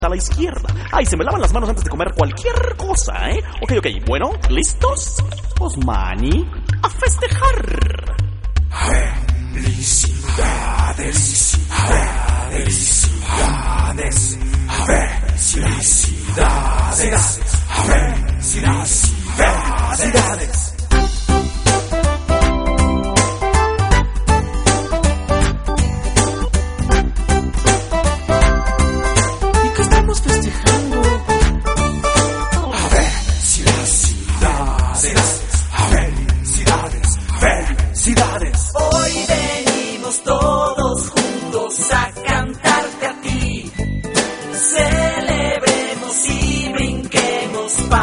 a la izquierda. Ay, se me lavan las manos antes de comer cualquier cosa, ¿eh? Ok, bueno, ¿listos? Osmani, a festejar. Felicidades.